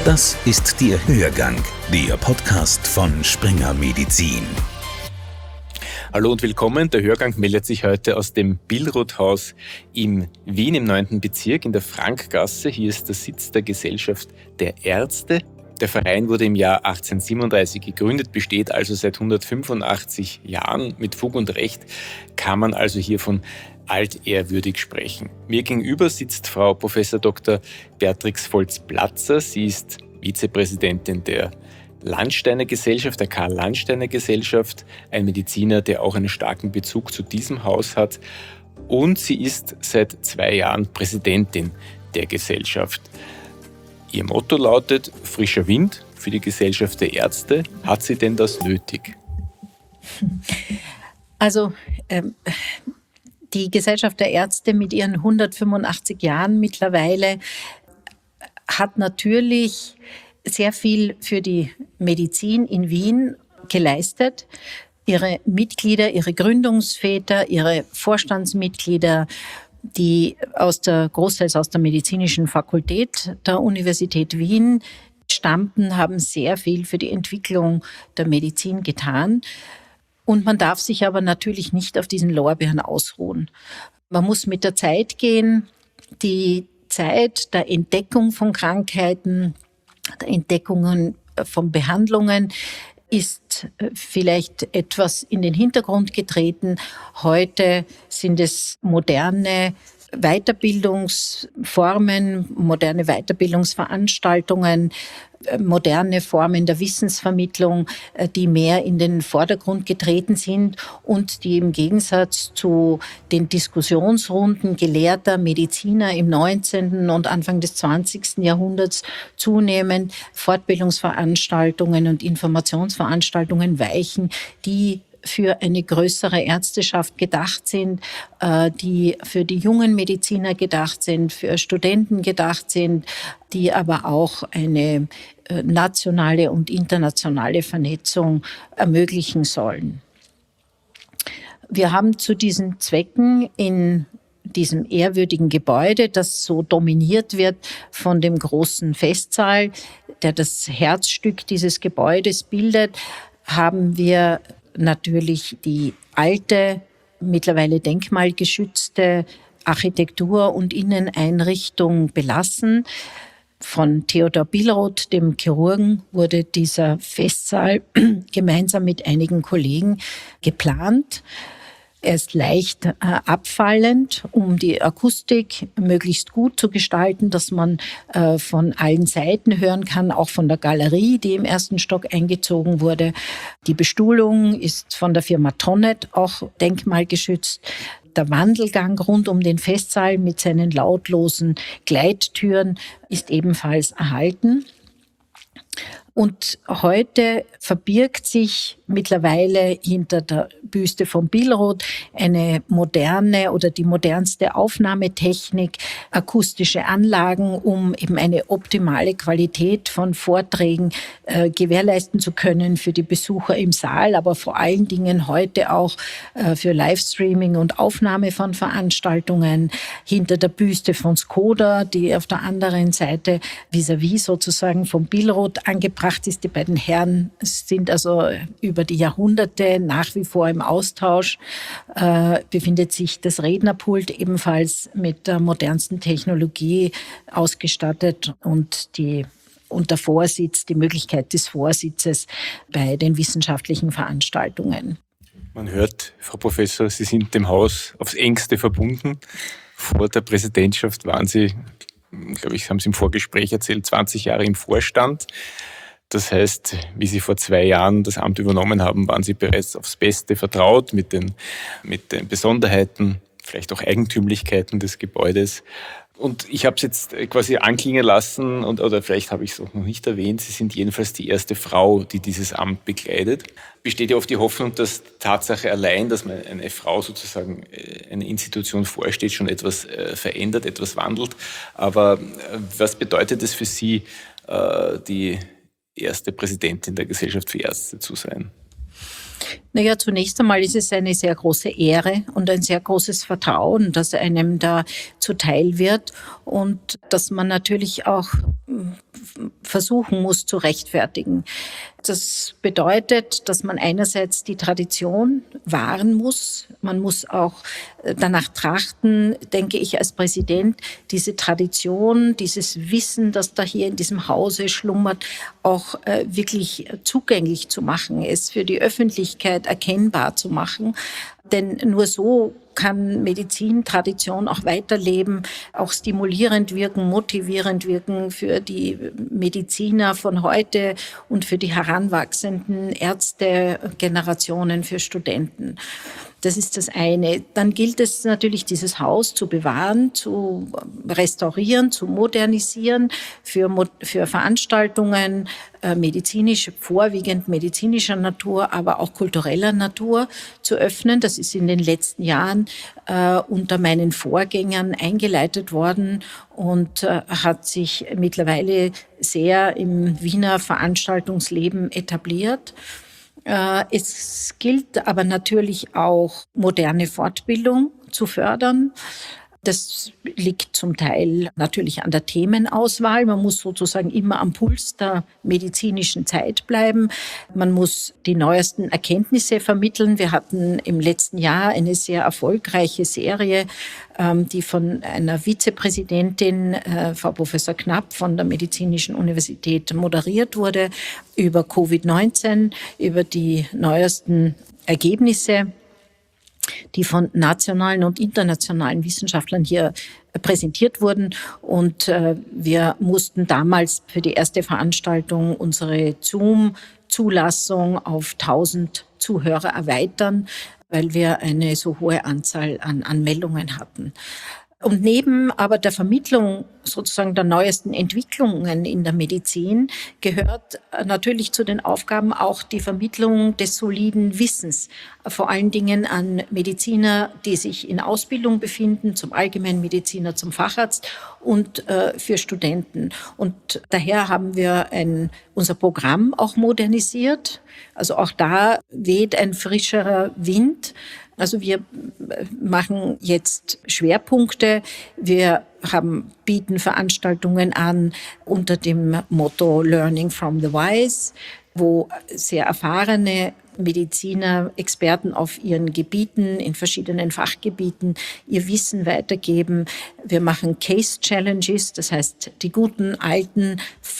Das ist der Hörgang, der Podcast von Springer Medizin. Hallo und willkommen. Der Hörgang meldet sich heute aus dem Billroth-Haus in Wien im 9. Bezirk in der Frankgasse. Hier ist der Sitz der Gesellschaft der Ärzte. Der Verein wurde im Jahr 1837 gegründet, besteht also seit 185 Jahren. Mit Fug und Recht kann man also hier von altehrwürdig sprechen. Mir gegenüber sitzt Frau Prof. Dr. Beatrix Volz-Platzer. Sie ist Vizepräsidentin der Landsteiner Gesellschaft, der Karl-Landsteiner Gesellschaft, ein Mediziner, der auch einen starken Bezug zu diesem Haus hat. Und sie ist seit 2 Jahren Präsidentin der Gesellschaft. Ihr Motto lautet frischer Wind für die Gesellschaft der Ärzte. Hat sie denn das nötig? Also die Gesellschaft der Ärzte mit ihren 185 Jahren mittlerweile hat natürlich sehr viel für die Medizin in Wien geleistet. Ihre Mitglieder, ihre Gründungsväter, ihre Vorstandsmitglieder, die großteils aus der medizinischen Fakultät der Universität Wien stammten, haben sehr viel für die Entwicklung der Medizin getan. Und man darf sich aber natürlich nicht auf diesen Lorbeeren ausruhen. Man muss mit der Zeit gehen. Die Zeit der Entdeckung von Krankheiten, der Entdeckungen von Behandlungen ist vielleicht etwas in den Hintergrund getreten. Heute sind es moderne Weiterbildungsformen, moderne Weiterbildungsveranstaltungen, moderne Formen der Wissensvermittlung, die mehr in den Vordergrund getreten sind und die im Gegensatz zu den Diskussionsrunden gelehrter Mediziner im 19. und Anfang des 20. Jahrhunderts zunehmend Fortbildungsveranstaltungen und Informationsveranstaltungen weichen, die für eine größere Ärzteschaft gedacht sind, die für die jungen Mediziner gedacht sind, für Studenten gedacht sind, die aber auch eine nationale und internationale Vernetzung ermöglichen sollen. Wir haben zu diesen Zwecken in diesem ehrwürdigen Gebäude, das so dominiert wird von dem großen Festsaal, der das Herzstück dieses Gebäudes bildet, haben wir natürlich die alte, mittlerweile denkmalgeschützte Architektur und Inneneinrichtung belassen. Von Theodor Billroth, dem Chirurgen, wurde dieser Festsaal gemeinsam mit einigen Kollegen geplant. Er ist leicht abfallend, um die Akustik möglichst gut zu gestalten, dass man von allen Seiten hören kann, auch von der Galerie, die im 1. Stock eingezogen wurde. Die Bestuhlung ist von der Firma Tonnet auch denkmalgeschützt. Der Wandelgang rund um den Festsaal mit seinen lautlosen Gleittüren ist ebenfalls erhalten. Und heute verbirgt sich mittlerweile hinter der Büste von Billroth eine moderne oder die modernste Aufnahmetechnik, akustische Anlagen, um eben eine optimale Qualität von Vorträgen gewährleisten zu können für die Besucher im Saal, aber vor allen Dingen heute auch für Livestreaming und Aufnahme von Veranstaltungen. Hinter der Büste von Skoda, die auf der anderen Seite vis-à-vis sozusagen von Billroth angebracht ist. Die beiden Herren sind also über die Jahrhunderte nach wie vor im Austausch. Befindet sich das Rednerpult ebenfalls mit der modernsten Technologie ausgestattet und der Vorsitz, die Möglichkeit des Vorsitzes bei den wissenschaftlichen Veranstaltungen. Man hört, Frau Professor, Sie sind dem Haus aufs Engste verbunden. Vor der Präsidentschaft waren Sie, glaube ich, haben Sie im Vorgespräch erzählt, 20 Jahre im Vorstand. Das heißt, wie Sie vor 2 Jahren das Amt übernommen haben, waren Sie bereits aufs Beste vertraut mit den Besonderheiten, vielleicht auch Eigentümlichkeiten des Gebäudes. Und ich habe es jetzt quasi anklingen lassen, oder vielleicht habe ich es auch noch nicht erwähnt, Sie sind jedenfalls die erste Frau, die dieses Amt bekleidet. Besteht ja oft die Hoffnung, dass Tatsache allein, dass man eine Frau sozusagen eine Institution vorsteht, schon etwas verändert, etwas wandelt. Aber was bedeutet es für Sie, die erste Präsidentin der Gesellschaft für Ärzte zu sein? Naja, zunächst einmal ist es eine sehr große Ehre und ein sehr großes Vertrauen, das einem da zuteil wird und dass man natürlich auch versuchen muss zu rechtfertigen. Das bedeutet, dass man einerseits die Tradition wahren muss. Man muss auch danach trachten, denke ich, als Präsident, diese Tradition, dieses Wissen, das da hier in diesem Hause schlummert, auch wirklich zugänglich zu machen, es für die Öffentlichkeit erkennbar zu machen. Denn nur so kann Medizintradition auch weiterleben, auch stimulierend wirken, motivierend wirken für die Mediziner von heute und für die heranwachsenden Ärztegenerationen, für Studenten. Das ist das eine. Dann gilt es natürlich, dieses Haus zu bewahren, zu restaurieren, zu modernisieren, für Veranstaltungen vorwiegend medizinischer Natur, aber auch kultureller Natur zu öffnen. Das ist in den letzten Jahren unter meinen Vorgängern eingeleitet worden und hat sich mittlerweile sehr im Wiener Veranstaltungsleben etabliert. Es gilt aber natürlich auch, moderne Fortbildung zu fördern. Das liegt zum Teil natürlich an der Themenauswahl. Man muss sozusagen immer am Puls der medizinischen Zeit bleiben. Man muss die neuesten Erkenntnisse vermitteln. Wir hatten im letzten Jahr eine sehr erfolgreiche Serie, die von einer Vizepräsidentin, Frau Professor Knapp von der Medizinischen Universität moderiert wurde, über Covid-19, über die neuesten Ergebnisse, die von nationalen und internationalen Wissenschaftlern hier präsentiert wurden. Und wir mussten damals für die erste Veranstaltung unsere Zoom-Zulassung auf 1000 Zuhörer erweitern, weil wir eine so hohe Anzahl an Anmeldungen hatten. Und neben aber der Vermittlung sozusagen der neuesten Entwicklungen in der Medizin gehört natürlich zu den Aufgaben auch die Vermittlung des soliden Wissens, vor allen Dingen an Mediziner, die sich in Ausbildung befinden, zum Allgemeinmediziner, zum Facharzt und für Studenten. Und daher haben wir unser Programm auch modernisiert. Also auch da weht ein frischerer Wind. Also wir machen jetzt Schwerpunkte. Wir bieten Veranstaltungen an unter dem Motto Learning from the Wise, wo sehr erfahrene Mediziner, Experten auf ihren Gebieten, in verschiedenen Fachgebieten, ihr Wissen weitergeben. Wir machen Case Challenges, das heißt die guten alten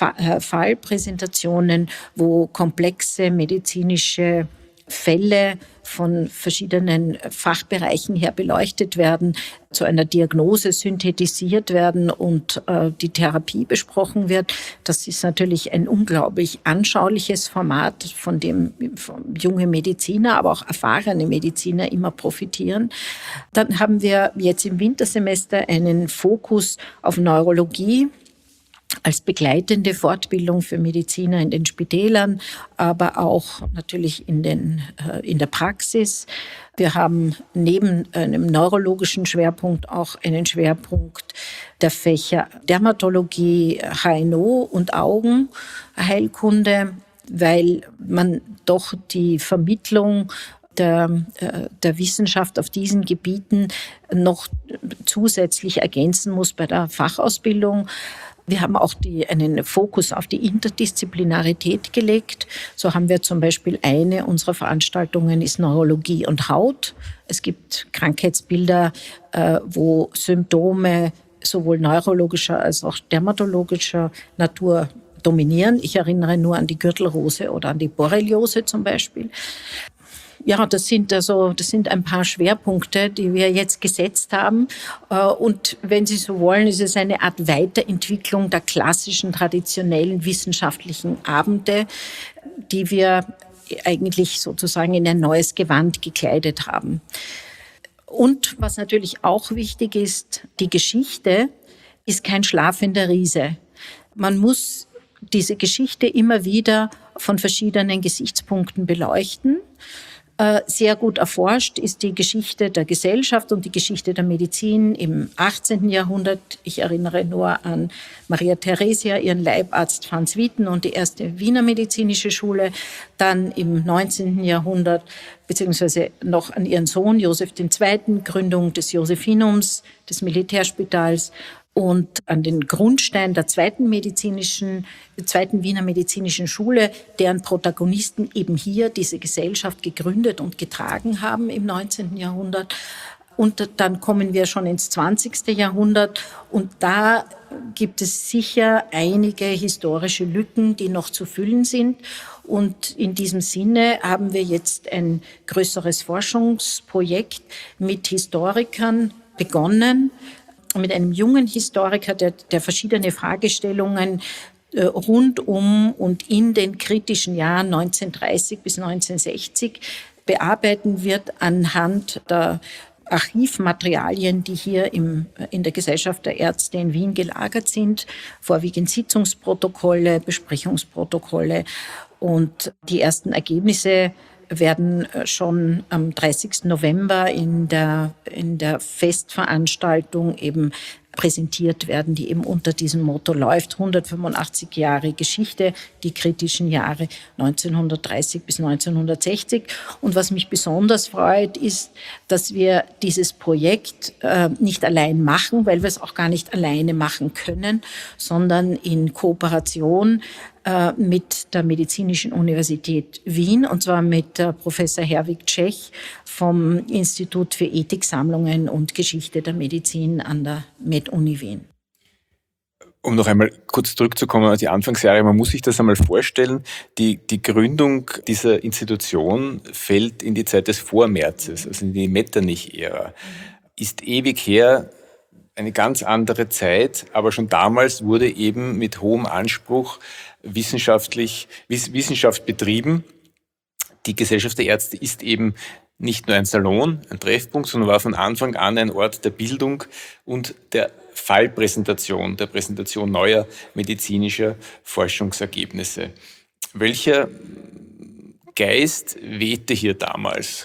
Fallpräsentationen, wo komplexe medizinische Fälle von verschiedenen Fachbereichen her beleuchtet werden, zu einer Diagnose synthetisiert werden und die Therapie besprochen wird. Das ist natürlich ein unglaublich anschauliches Format, von dem junge Mediziner, aber auch erfahrene Mediziner immer profitieren. Dann haben wir jetzt im Wintersemester einen Fokus auf Neurologie als begleitende Fortbildung für Mediziner in den Spitälern, aber auch natürlich in der Praxis. Wir haben neben einem neurologischen Schwerpunkt auch einen Schwerpunkt der Fächer Dermatologie, HNO und Augenheilkunde, weil man doch die Vermittlung der Wissenschaft auf diesen Gebieten noch zusätzlich ergänzen muss bei der Fachausbildung. Wir haben auch einen Fokus auf die Interdisziplinarität gelegt. So haben wir zum Beispiel eine unserer Veranstaltungen ist Neurologie und Haut. Es gibt Krankheitsbilder, wo Symptome sowohl neurologischer als auch dermatologischer Natur dominieren. Ich erinnere nur an die Gürtelrose oder an die Borreliose zum Beispiel. Ja, das sind ein paar Schwerpunkte, die wir jetzt gesetzt haben. Und wenn Sie so wollen, ist es eine Art Weiterentwicklung der klassischen, traditionellen wissenschaftlichen Abende, die wir eigentlich sozusagen in ein neues Gewand gekleidet haben. Und was natürlich auch wichtig ist, die Geschichte ist kein schlafender Riese. Man muss diese Geschichte immer wieder von verschiedenen Gesichtspunkten beleuchten. Sehr gut erforscht ist die Geschichte der Gesellschaft und die Geschichte der Medizin im 18. Jahrhundert. Ich erinnere nur an Maria Theresia, ihren Leibarzt Franz Witten und die erste Wiener medizinische Schule. Dann im 19. Jahrhundert, beziehungsweise noch an ihren Sohn Joseph II., Gründung des Josephinums, des Militärspitals. Und an den Grundstein der zweiten Wiener Medizinischen Schule, deren Protagonisten eben hier diese Gesellschaft gegründet und getragen haben im 19. Jahrhundert. Und dann kommen wir schon ins 20. Jahrhundert und da gibt es sicher einige historische Lücken, die noch zu füllen sind. Und in diesem Sinne haben wir jetzt ein größeres Forschungsprojekt mit Historikern begonnen, mit einem jungen Historiker, der verschiedene Fragestellungen rund um und in den kritischen Jahren 1930 bis 1960 bearbeiten wird anhand der Archivmaterialien, die hier in der Gesellschaft der Ärzte in Wien gelagert sind, vorwiegend Sitzungsprotokolle, Besprechungsprotokolle. Und die ersten Ergebnisse werden schon am 30. November in der Festveranstaltung eben präsentiert werden, die eben unter diesem Motto läuft: 185 Jahre Geschichte, die kritischen Jahre 1930 bis 1960. Und was mich besonders freut, ist, dass wir dieses Projekt nicht allein machen, weil wir es auch gar nicht alleine machen können, sondern in Kooperation mit der Medizinischen Universität Wien, und zwar mit Professor Herwig Tschech vom Institut für Ethiksammlungen und Geschichte der Medizin an der Med-Uni Wien. Um noch einmal kurz zurückzukommen auf die Anfangsjahre, man muss sich das einmal vorstellen, die Gründung dieser Institution fällt in die Zeit des Vormärzes, also in die Metternich-Ära. Ist ewig her, eine ganz andere Zeit, aber schon damals wurde eben mit hohem Anspruch Wissenschaft betrieben. Die Gesellschaft der Ärzte ist eben nicht nur ein Salon, ein Treffpunkt, sondern war von Anfang an ein Ort der Bildung und der Fallpräsentation, der Präsentation neuer medizinischer Forschungsergebnisse. Welcher Geist wehte hier damals?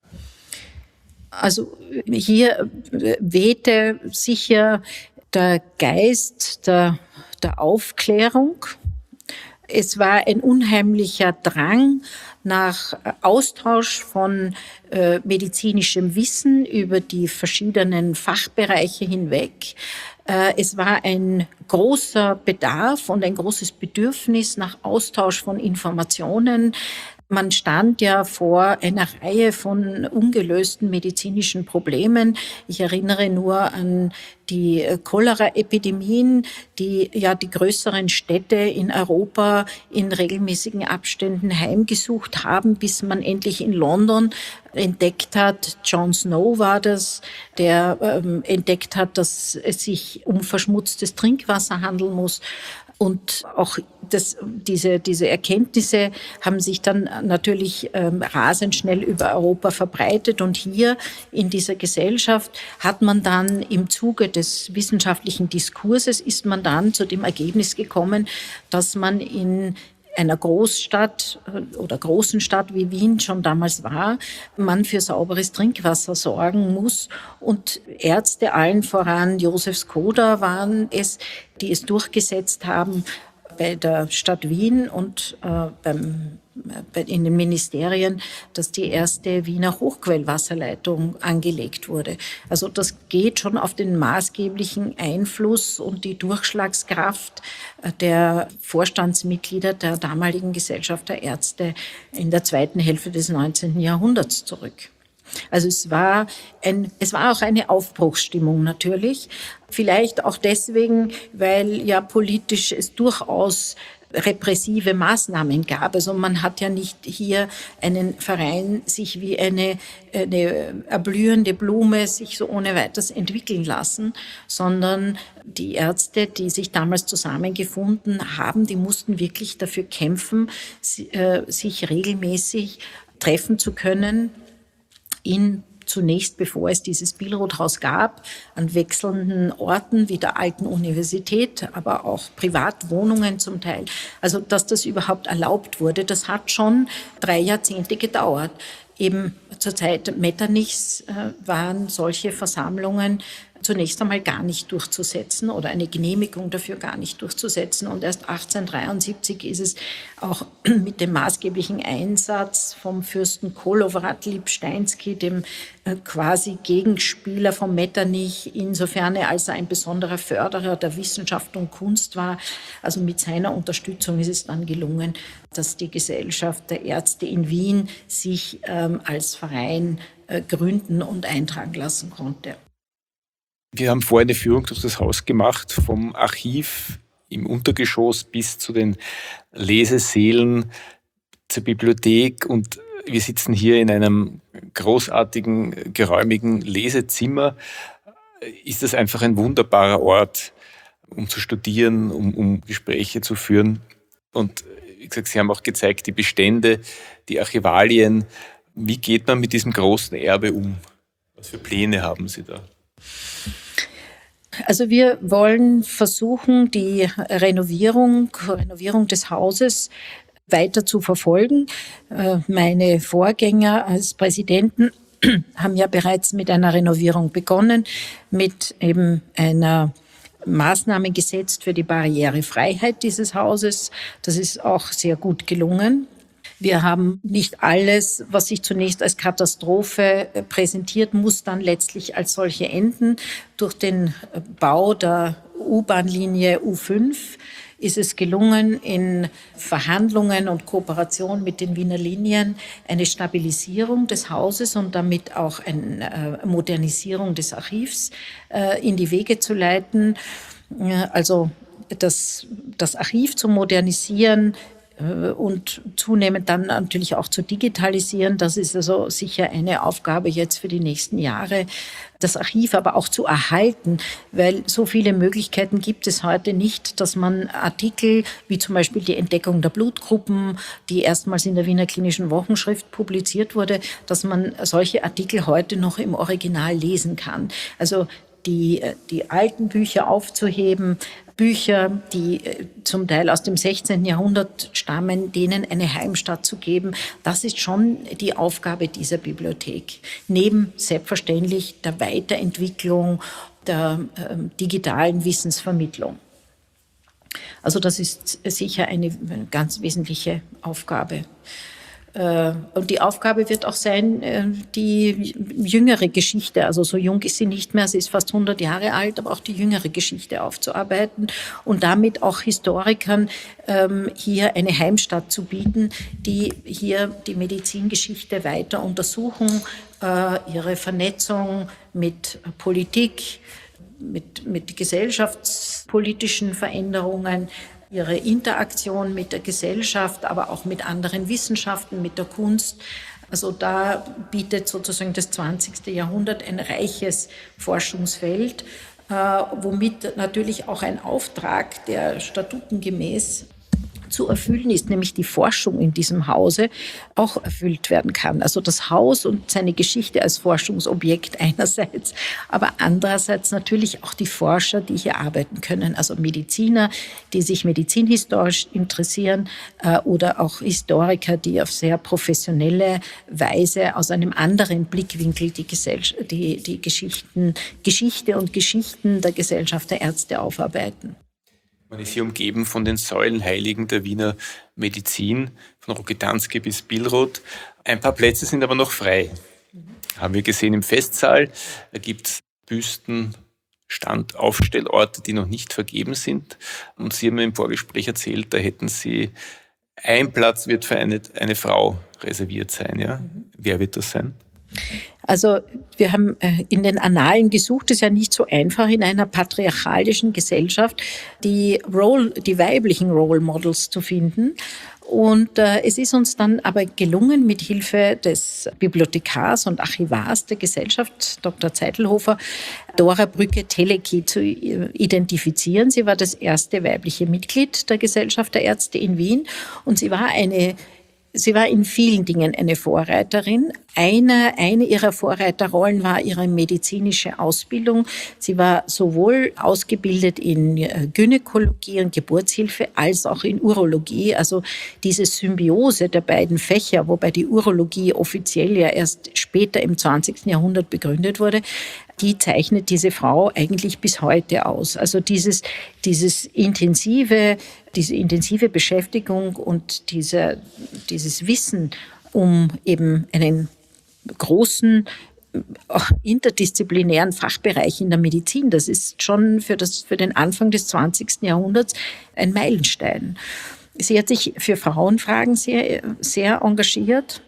Also hier wehte sicher der Geist der Aufklärung. Es war ein unheimlicher Drang nach Austausch von medizinischem Wissen über die verschiedenen Fachbereiche hinweg. Es war ein großer Bedarf und ein großes Bedürfnis nach Austausch von Informationen. Man stand ja vor einer Reihe von ungelösten medizinischen Problemen. Ich erinnere nur an die Cholera-Epidemien, die ja die größeren Städte in Europa in regelmäßigen Abständen heimgesucht haben, bis man endlich in London entdeckt hat, John Snow war das, der entdeckt hat, dass es sich um verschmutztes Trinkwasser handeln muss. Und auch diese Erkenntnisse haben sich dann natürlich rasend schnell über Europa verbreitet. Und hier in dieser Gesellschaft hat man dann im Zuge des wissenschaftlichen Diskurses ist man dann zu dem Ergebnis gekommen, dass man in einer Großstadt oder großen Stadt wie Wien schon damals war, man für sauberes Trinkwasser sorgen muss. Und Ärzte, allen voran Josef Skoda, waren es, die es durchgesetzt haben bei der Stadt Wien und in den Ministerien, dass die erste Wiener Hochquellwasserleitung angelegt wurde. Also das geht schon auf den maßgeblichen Einfluss und die Durchschlagskraft der Vorstandsmitglieder der damaligen Gesellschaft der Ärzte in der zweiten Hälfte des 19. Jahrhunderts zurück. Also es war auch eine Aufbruchsstimmung natürlich. Vielleicht auch deswegen, weil ja politisch es durchaus repressive Maßnahmen gab. Also man hat ja nicht hier einen Verein sich wie eine erblühende Blume sich so ohne weiteres entwickeln lassen, sondern die Ärzte, die sich damals zusammengefunden haben, die mussten wirklich dafür kämpfen, sich regelmäßig treffen zu können, zunächst, bevor es dieses Billroth-Haus gab, an wechselnden Orten wie der Alten Universität, aber auch Privatwohnungen zum Teil. Also, dass das überhaupt erlaubt wurde, das hat schon 3 Jahrzehnte gedauert. Eben zur Zeit Metternichs waren solche Versammlungen zunächst einmal gar nicht durchzusetzen oder eine Genehmigung dafür gar nicht durchzusetzen. Und erst 1873 ist es auch mit dem maßgeblichen Einsatz vom Fürsten Kolowrat-Lipsteinski, dem quasi Gegenspieler von Metternich, insofern als er ein besonderer Förderer der Wissenschaft und Kunst war. Also mit seiner Unterstützung ist es dann gelungen, dass die Gesellschaft der Ärzte in Wien sich als Verein gründen und eintragen lassen konnte. Wir haben vorher eine Führung durch das Haus gemacht, vom Archiv im Untergeschoss bis zu den Lesesälen, zur Bibliothek, und wir sitzen hier in einem großartigen, geräumigen Lesezimmer. Ist das einfach ein wunderbarer Ort, um zu studieren, um Gespräche zu führen. Und wie gesagt, Sie haben auch gezeigt, die Bestände, die Archivalien. Wie geht man mit diesem großen Erbe um? Was für Pläne haben Sie da? Also wir wollen versuchen, die Renovierung des Hauses weiter zu verfolgen. Meine Vorgänger als Präsidenten haben ja bereits mit einer Renovierung begonnen, mit eben einer Maßnahme gesetzt für die Barrierefreiheit dieses Hauses. Das ist auch sehr gut gelungen. Wir haben nicht alles, was sich zunächst als Katastrophe präsentiert, muss dann letztlich als solche enden. Durch den Bau der U-Bahn-Linie U5 ist es gelungen, in Verhandlungen und Kooperation mit den Wiener Linien eine Stabilisierung des Hauses und damit auch eine Modernisierung des Archivs in die Wege zu leiten. Also das Archiv zu modernisieren und zunehmend dann natürlich auch zu digitalisieren. Das ist also sicher eine Aufgabe jetzt für die nächsten Jahre. Das Archiv aber auch zu erhalten, weil so viele Möglichkeiten gibt es heute nicht, dass man Artikel wie zum Beispiel die Entdeckung der Blutgruppen, die erstmals in der Wiener Klinischen Wochenschrift publiziert wurde, dass man solche Artikel heute noch im Original lesen kann. Also die alten Bücher aufzuheben, Bücher, die zum Teil aus dem 16. Jahrhundert stammen, denen eine Heimstatt zu geben, das ist schon die Aufgabe dieser Bibliothek. Neben selbstverständlich der Weiterentwicklung der digitalen Wissensvermittlung. Also das ist sicher eine ganz wesentliche Aufgabe. Und die Aufgabe wird auch sein, die jüngere Geschichte, also so jung ist sie nicht mehr, sie ist fast 100 Jahre alt, aber auch die jüngere Geschichte aufzuarbeiten und damit auch Historikern hier eine Heimstatt zu bieten, die hier die Medizingeschichte weiter untersuchen, ihre Vernetzung mit Politik, mit gesellschaftspolitischen Veränderungen, ihre Interaktion mit der Gesellschaft, aber auch mit anderen Wissenschaften, mit der Kunst. Also da bietet sozusagen das 20. Jahrhundert ein reiches Forschungsfeld, womit natürlich auch ein Auftrag, der statutengemäß zu erfüllen ist, nämlich die Forschung in diesem Hause auch erfüllt werden kann. Also das Haus und seine Geschichte als Forschungsobjekt einerseits, aber andererseits natürlich auch die Forscher, die hier arbeiten können, also Mediziner, die sich medizinhistorisch interessieren oder auch Historiker, die auf sehr professionelle Weise aus einem anderen Blickwinkel die Geschichte und Geschichten der Gesellschaft der Ärzte aufarbeiten. Man ist hier umgeben von den Säulenheiligen der Wiener Medizin, von Rokitansky bis Billroth. Ein paar Plätze sind aber noch frei. Haben wir gesehen im Festsaal. Da gibt es Büsten, Aufstellorte, die noch nicht vergeben sind. Und Sie haben mir im Vorgespräch erzählt, da hätten Sie, ein Platz wird für eine Frau reserviert sein. Ja? Wer wird das sein? Also wir haben in den Annalen gesucht, es ist ja nicht so einfach in einer patriarchalischen Gesellschaft, die weiblichen Role Models zu finden. Und es ist uns dann aber gelungen, mit Hilfe des Bibliothekars und Archivars der Gesellschaft, Dr. Zeitelhofer, Dora Brücke-Telecky zu identifizieren. Sie war das erste weibliche Mitglied der Gesellschaft der Ärzte in Wien und sie war in vielen Dingen eine Vorreiterin. Eine ihrer Vorreiterrollen war ihre medizinische Ausbildung. Sie war sowohl ausgebildet in Gynäkologie und Geburtshilfe als auch in Urologie. Also diese Symbiose der beiden Fächer, wobei die Urologie offiziell ja erst später im 20. Jahrhundert begründet wurde, die zeichnet diese Frau eigentlich bis heute aus. Also diese intensive Beschäftigung und dieses Wissen um eben einen großen interdisziplinären Fachbereich in der Medizin, das ist schon für den Anfang des 20. Jahrhunderts ein Meilenstein. Sie hat sich für Frauenfragen sehr, sehr engagiert.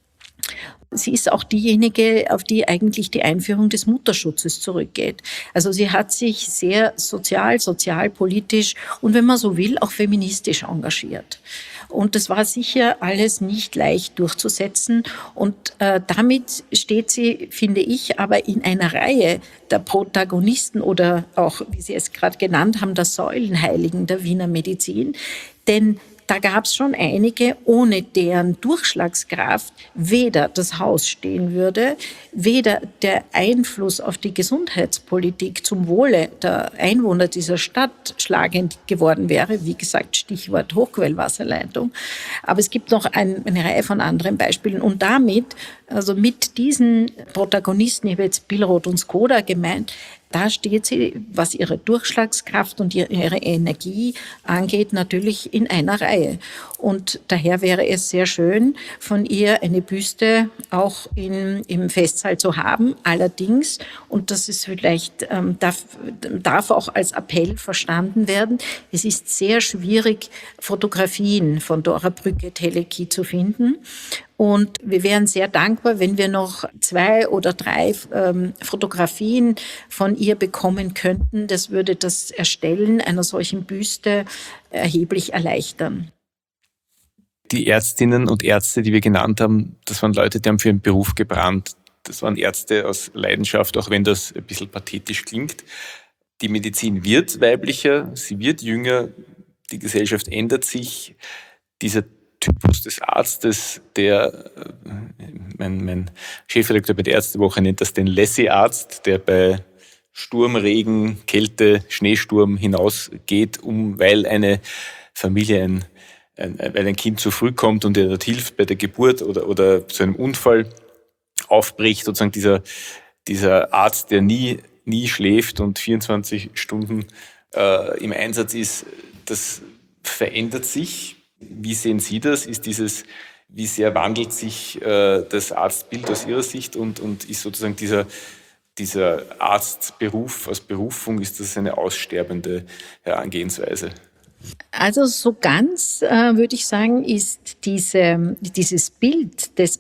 Sie ist auch diejenige, auf die eigentlich die Einführung des Mutterschutzes zurückgeht. Also sie hat sich sehr sozialpolitisch und, wenn man so will, auch feministisch engagiert. Und das war sicher alles nicht leicht durchzusetzen. Und damit steht sie, finde ich, aber in einer Reihe der Protagonisten oder auch, wie Sie es gerade genannt haben, der Säulenheiligen der Wiener Medizin. Denn da gab es schon einige, ohne deren Durchschlagskraft weder das Haus stehen würde, weder der Einfluss auf die Gesundheitspolitik zum Wohle der Einwohner dieser Stadt schlagend geworden wäre. Wie gesagt, Stichwort Hochquellwasserleitung. Aber es gibt noch eine Reihe von anderen Beispielen. Und damit, also mit diesen Protagonisten, ich habe jetzt Billroth und Skoda gemeint, da steht sie, was ihre Durchschlagskraft und ihre Energie angeht, natürlich in einer Reihe. Und daher wäre es sehr schön, von ihr eine Büste auch im Festsaal zu haben. Allerdings, und das ist vielleicht, darf auch als Appell verstanden werden, es ist sehr schwierig, Fotografien von Dora Brücke-Telecky zu finden. Und wir wären sehr dankbar, wenn wir noch 2 oder 3 Fotografien von ihr bekommen könnten. Das würde das Erstellen einer solchen Büste erheblich erleichtern. Die Ärztinnen und Ärzte, die wir genannt haben, das waren Leute, die haben für ihren Beruf gebrannt. Das waren Ärzte aus Leidenschaft, auch wenn das ein bisschen pathetisch klingt. Die Medizin wird weiblicher, sie wird jünger, die Gesellschaft ändert sich. Dieser Typus des Arztes, der, mein Chefredakteur bei der Ärztewoche nennt das den Lassie-Arzt, der bei Sturm, Regen, Kälte, Schneesturm hinausgeht, weil eine Familie weil ein Kind zu früh kommt und ihr dort hilft bei der Geburt oder zu einem Unfall aufbricht, sozusagen dieser Arzt, der nie schläft und 24 Stunden im Einsatz ist, das verändert sich. Wie sehen Sie das? Wie sehr wandelt sich das Arztbild aus Ihrer Sicht und ist sozusagen dieser Arztberuf als Berufung, ist das eine aussterbende Herangehensweise? Also so ganz, würde ich sagen, ist dieses Bild des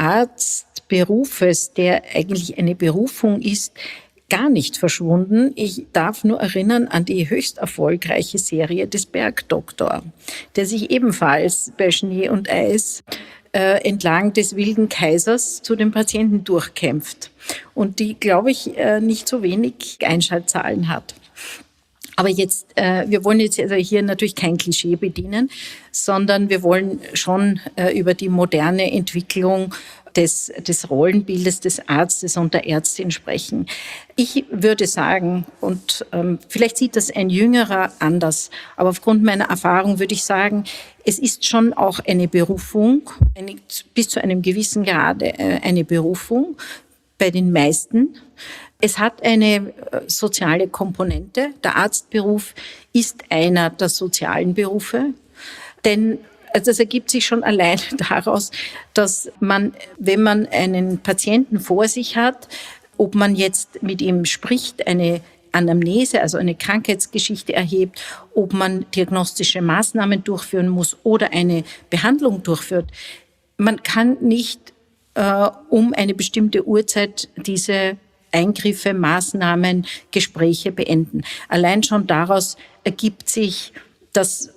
Arztberufes, der eigentlich eine Berufung ist, gar nicht verschwunden. Ich darf nur erinnern an die höchst erfolgreiche Serie des Bergdoktor, der sich ebenfalls bei Schnee und Eis entlang des Wilden Kaisers zu den Patienten durchkämpft und die, glaube ich, nicht so wenig Einschaltzahlen hat. Aber jetzt, wir wollen jetzt also hier natürlich kein Klischee bedienen, sondern wir wollen schon über die moderne Entwicklung des Rollenbildes des Arztes und der Ärztin sprechen. Ich würde sagen, und vielleicht sieht das ein Jüngerer anders, aber aufgrund meiner Erfahrung würde ich sagen, es ist schon auch eine Berufung, bis zu einem gewissen Grade eine Berufung bei den meisten. Es hat eine soziale Komponente. Der Arztberuf ist einer der sozialen Berufe, denn also es ergibt sich schon allein daraus, dass man, wenn man einen Patienten vor sich hat, ob man jetzt mit ihm spricht, eine Anamnese, also eine Krankheitsgeschichte erhebt, ob man diagnostische Maßnahmen durchführen muss oder eine Behandlung durchführt. Man kann nicht um eine bestimmte Uhrzeit diese Eingriffe, Maßnahmen, Gespräche beenden. Allein schon daraus ergibt sich, dass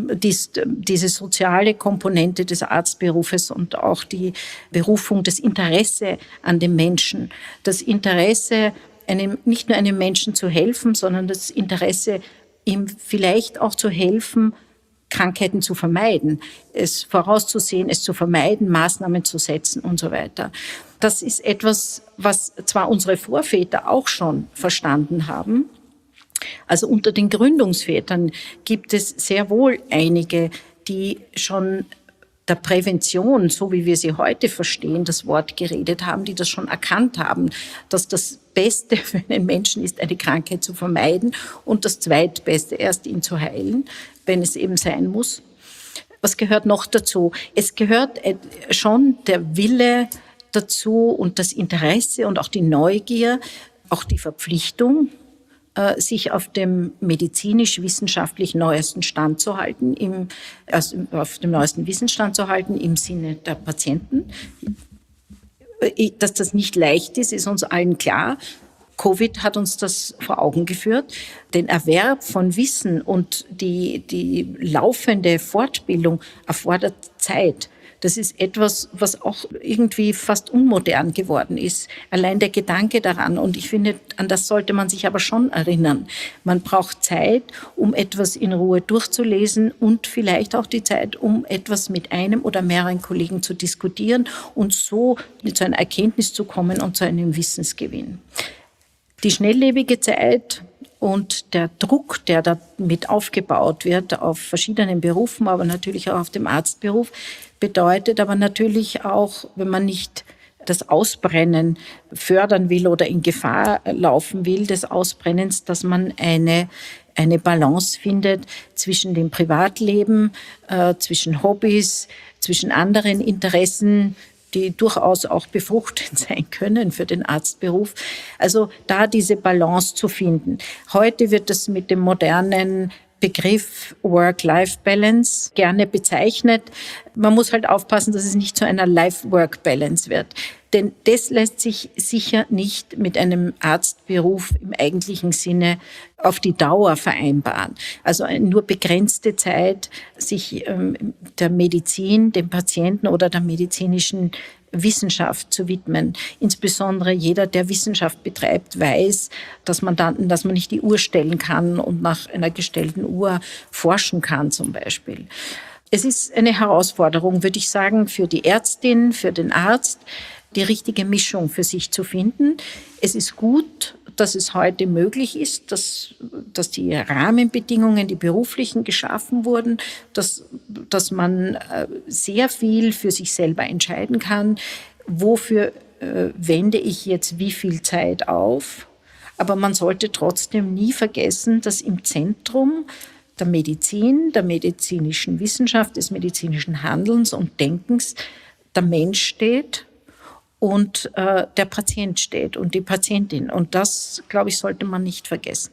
diese soziale Komponente des Arztberufes und auch die Berufung, das Interesse an dem Menschen, das Interesse, nicht nur einem Menschen zu helfen, sondern das Interesse, ihm vielleicht auch zu helfen, Krankheiten zu vermeiden, es vorauszusehen, es zu vermeiden, Maßnahmen zu setzen und so weiter. Das ist etwas, was zwar unsere Vorväter auch schon verstanden haben. Also unter den Gründungsvätern gibt es sehr wohl einige, die schon der Prävention, so wie wir sie heute verstehen, das Wort geredet haben, die das schon erkannt haben, dass das Beste für einen Menschen ist, eine Krankheit zu vermeiden und das Zweitbeste erst, ihn zu heilen, wenn es eben sein muss. Was gehört noch dazu? Es gehört schon der Wille dazu und das Interesse und auch die Neugier, auch die Verpflichtung, sich auf dem medizinisch-wissenschaftlich neuesten Stand zu halten, auf dem neuesten Wissensstand zu halten im Sinne der Patienten. Dass das nicht leicht ist uns allen klar. Covid hat uns das vor Augen geführt. Den Erwerb von Wissen und die laufende Fortbildung erfordert Zeit. Das ist etwas, was auch irgendwie fast unmodern geworden ist. Allein der Gedanke daran. Und ich finde, an das sollte man sich aber schon erinnern. Man braucht Zeit, um etwas in Ruhe durchzulesen und vielleicht auch die Zeit, um etwas mit einem oder mehreren Kollegen zu diskutieren und so zu einer Erkenntnis zu kommen und zu einem Wissensgewinn. Die schnelllebige Zeit und der Druck, der damit aufgebaut wird auf verschiedenen Berufen, aber natürlich auch auf dem Arztberuf, bedeutet aber natürlich auch, wenn man nicht das Ausbrennen fördern will oder in Gefahr laufen will, des Ausbrennens, dass man eine Balance findet zwischen dem Privatleben, zwischen Hobbys, zwischen anderen Interessen, die durchaus auch befruchtend sein können für den Arztberuf. Also da diese Balance zu finden. Heute wird das mit dem modernen Begriff Work-Life-Balance gerne bezeichnet. Man muss halt aufpassen, dass es nicht zu einer Life-Work-Balance wird. Denn das lässt sich sicher nicht mit einem Arztberuf im eigentlichen Sinne auf die Dauer vereinbaren. Also nur begrenzte Zeit, sich der Medizin, dem Patienten oder der medizinischen Wissenschaft zu widmen. Insbesondere jeder, der Wissenschaft betreibt, weiß, dass man nicht die Uhr stellen kann und nach einer gestellten Uhr forschen kann zum Beispiel. Es ist eine Herausforderung, würde ich sagen, für die Ärztin, für den Arzt, die richtige Mischung für sich zu finden. Es ist gut, dass es heute möglich ist, dass die Rahmenbedingungen, die beruflichen, geschaffen wurden, dass man sehr viel für sich selber entscheiden kann, wofür wende ich jetzt wie viel Zeit auf. Aber man sollte trotzdem nie vergessen, dass im Zentrum der Medizin, der medizinischen Wissenschaft, des medizinischen Handelns und Denkens der Mensch steht und der Patient steht und die Patientin. Und das, glaube ich, sollte man nicht vergessen.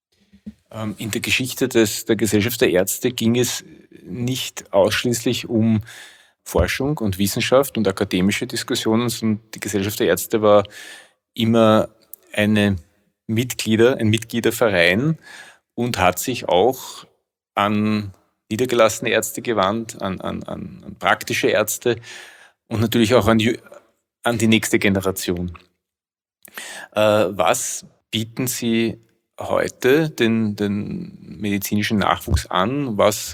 In der Geschichte der Gesellschaft der Ärzte ging es nicht ausschließlich um Forschung und Wissenschaft und akademische Diskussionen, sondern die Gesellschaft der Ärzte war immer ein Mitgliederverein und hat sich auch an niedergelassene Ärzte gewandt, an praktische Ärzte und natürlich auch an die nächste Generation. Was bieten Sie heute den medizinischen Nachwuchs an? Was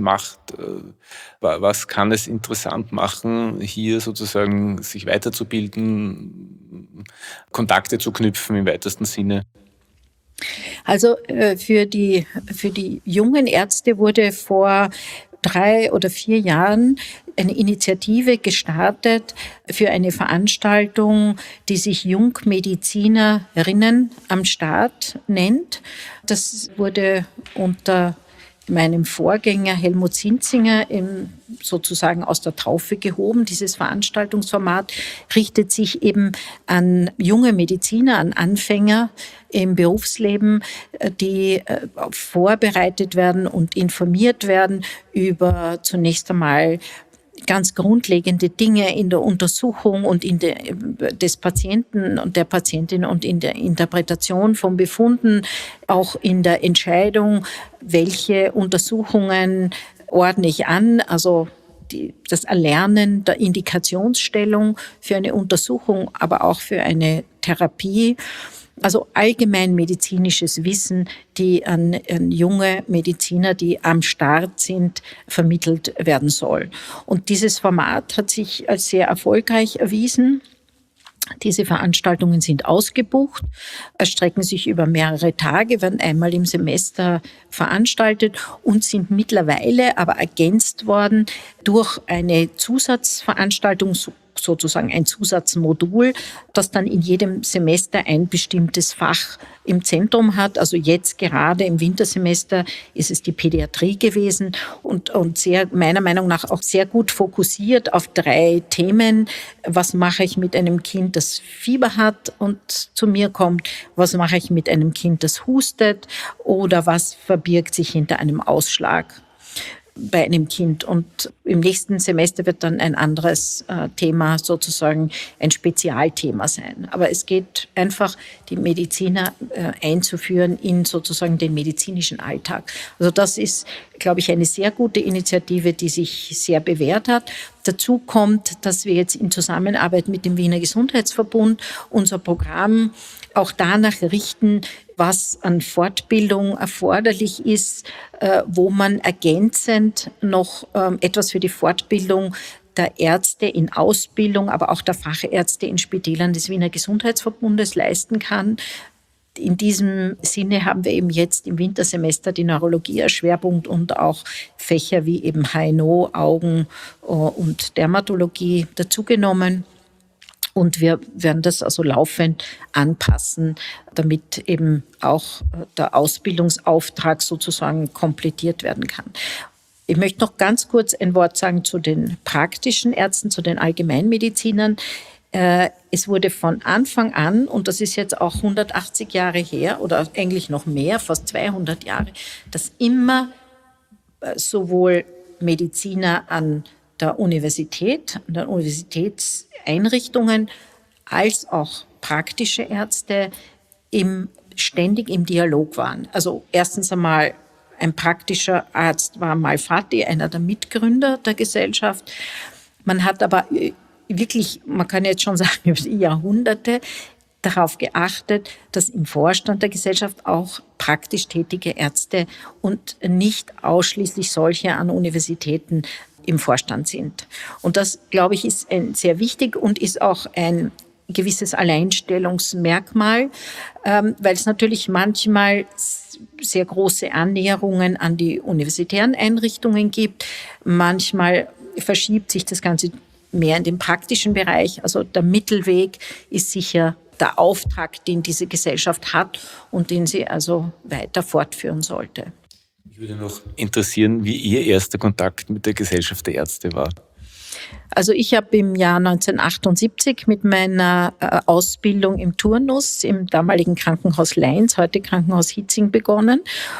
kann es interessant machen, hier sozusagen sich weiterzubilden, Kontakte zu knüpfen im weitesten Sinne? Also für die jungen Ärzte wurde vor 3 oder 4 Jahren eine Initiative gestartet für eine Veranstaltung, die sich Jungmedizinerinnen am Start nennt. Das wurde unter meinem Vorgänger Helmut Zinzinger sozusagen aus der Taufe gehoben. Dieses Veranstaltungsformat richtet sich eben an junge Mediziner, an Anfänger im Berufsleben, die vorbereitet werden und informiert werden über zunächst einmal ganz grundlegende Dinge in der Untersuchung und des Patienten und der Patientin und in der Interpretation von Befunden, auch in der Entscheidung, welche Untersuchungen ordne ich an, also das Erlernen der Indikationsstellung für eine Untersuchung, aber auch für eine Therapie. Also allgemein medizinisches Wissen, die an junge Mediziner, die am Start sind, vermittelt werden soll. Und dieses Format hat sich als sehr erfolgreich erwiesen. Diese Veranstaltungen sind ausgebucht, erstrecken sich über mehrere Tage, werden einmal im Semester veranstaltet und sind mittlerweile aber ergänzt worden durch eine Zusatzveranstaltung, sozusagen ein Zusatzmodul, das dann in jedem Semester ein bestimmtes Fach im Zentrum hat. Also jetzt gerade im Wintersemester ist es die Pädiatrie gewesen und sehr, meiner Meinung nach auch sehr gut fokussiert auf 3 Themen. Was mache ich mit einem Kind, das Fieber hat und zu mir kommt? Was mache ich mit einem Kind, das hustet? Oder was verbirgt sich hinter einem Ausschlag bei einem Kind? Und im nächsten Semester wird dann ein anderes Thema, sozusagen ein Spezialthema sein. Aber es geht einfach, die Mediziner einzuführen in sozusagen den medizinischen Alltag. Also das ist, glaube ich, eine sehr gute Initiative, die sich sehr bewährt hat. Dazu kommt, dass wir jetzt in Zusammenarbeit mit dem Wiener Gesundheitsverbund unser Programm auch danach richten, was an Fortbildung erforderlich ist, wo man ergänzend noch etwas für die Fortbildung der Ärzte in Ausbildung, aber auch der Fachärzte in Spitälern des Wiener Gesundheitsverbundes leisten kann. In diesem Sinne haben wir eben jetzt im Wintersemester die Neurologie als Schwerpunkt und auch Fächer wie eben HNO, Augen und Dermatologie dazugenommen. Und wir werden das also laufend anpassen, damit eben auch der Ausbildungsauftrag sozusagen komplettiert werden kann. Ich möchte noch ganz kurz ein Wort sagen zu den praktischen Ärzten, zu den Allgemeinmedizinern. Es wurde von Anfang an, und das ist jetzt auch 180 Jahre her oder eigentlich noch mehr, fast 200 Jahre, dass immer sowohl Mediziner an der Universität, an den Universitätseinrichtungen, als auch praktische Ärzte ständig im Dialog waren. Also erstens einmal, ein praktischer Arzt war Malfatti, einer der Mitgründer der Gesellschaft. Man hat aber wirklich, man kann jetzt schon sagen, über die Jahrhunderte darauf geachtet, dass im Vorstand der Gesellschaft auch praktisch tätige Ärzte und nicht ausschließlich solche an Universitäten im Vorstand sind. Und das, glaube ich, ist sehr wichtig und ist auch ein gewisses Alleinstellungsmerkmal, weil es natürlich manchmal sehr große Annäherungen an die universitären Einrichtungen gibt. Manchmal verschiebt sich das Ganze mehr in den praktischen Bereich. Also der Mittelweg ist sicher der Auftrag, den diese Gesellschaft hat und den sie also weiter fortführen sollte. Mich würde noch interessieren, wie Ihr erster Kontakt mit der Gesellschaft der Ärzte war. Also ich habe im Jahr 1978 mit meiner Ausbildung im Turnus im damaligen Krankenhaus Leins, heute Krankenhaus Hitzing, begonnen.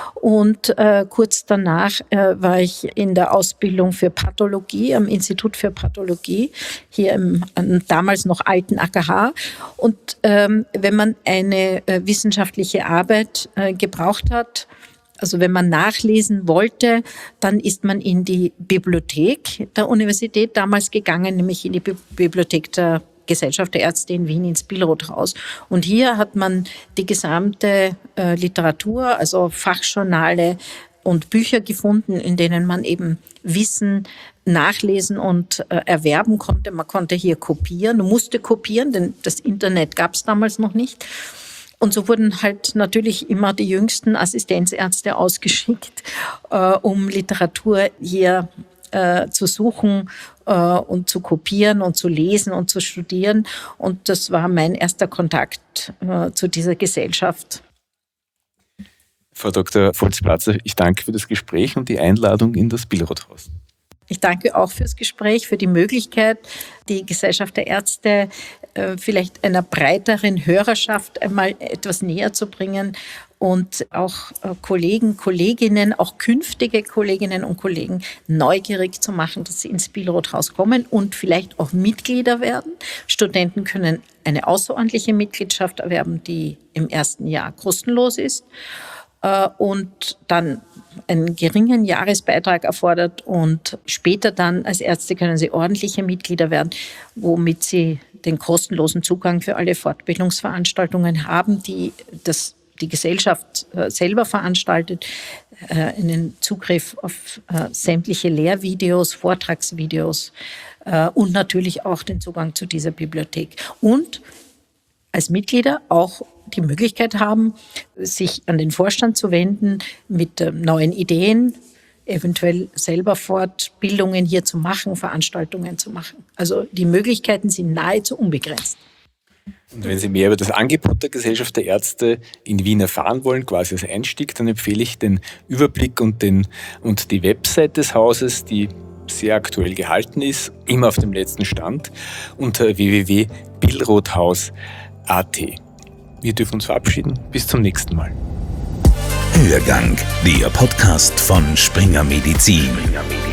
Und kurz danach war ich in der Ausbildung für Pathologie am Institut für Pathologie, hier im damals noch alten AKH. Und wenn man eine wissenschaftliche Arbeit gebraucht hat, also wenn man nachlesen wollte, dann ist man in die Bibliothek der Universität damals gegangen, nämlich in die Bibliothek der Gesellschaft der Ärzte in Wien ins Billroth-Haus. Und hier hat man die gesamte Literatur, also Fachjournale und Bücher gefunden, in denen man eben Wissen nachlesen und erwerben konnte. Man konnte hier kopieren, musste kopieren, denn das Internet gab es damals noch nicht. Und so wurden halt natürlich immer die jüngsten Assistenzärzte ausgeschickt, um Literatur hier zu suchen und zu kopieren und zu lesen und zu studieren. Und das war mein erster Kontakt zu dieser Gesellschaft. Frau Dr. Volz-Platzer, ich danke für das Gespräch und die Einladung in das Billroth-Haus. Ich danke auch fürs Gespräch, für die Möglichkeit, die Gesellschaft der Ärzte vielleicht einer breiteren Hörerschaft einmal etwas näher zu bringen und auch Kollegen, Kolleginnen, auch künftige Kolleginnen und Kollegen neugierig zu machen, dass sie ins Billroth-Haus kommen und vielleicht auch Mitglieder werden. Studenten können eine außerordentliche Mitgliedschaft erwerben, die im ersten Jahr kostenlos ist und dann einen geringen Jahresbeitrag erfordert und später dann als Ärzte können sie ordentliche Mitglieder werden, womit sie den kostenlosen Zugang für alle Fortbildungsveranstaltungen haben, die die Gesellschaft selber veranstaltet, einen Zugriff auf sämtliche Lehrvideos, Vortragsvideos und natürlich auch den Zugang zu dieser Bibliothek. Und als Mitglieder auch die Möglichkeit haben, sich an den Vorstand zu wenden mit neuen Ideen, eventuell selber Fortbildungen hier zu machen, Veranstaltungen zu machen. Also die Möglichkeiten sind nahezu unbegrenzt. Und wenn Sie mehr über das Angebot der Gesellschaft der Ärzte in Wien erfahren wollen, quasi als Einstieg, dann empfehle ich den Überblick und die Website des Hauses, die sehr aktuell gehalten ist, immer auf dem letzten Stand, unter www.billroth-haus.at. Wir dürfen uns verabschieden. Bis zum nächsten Mal. Hörgang, der Podcast von Springer Medizin.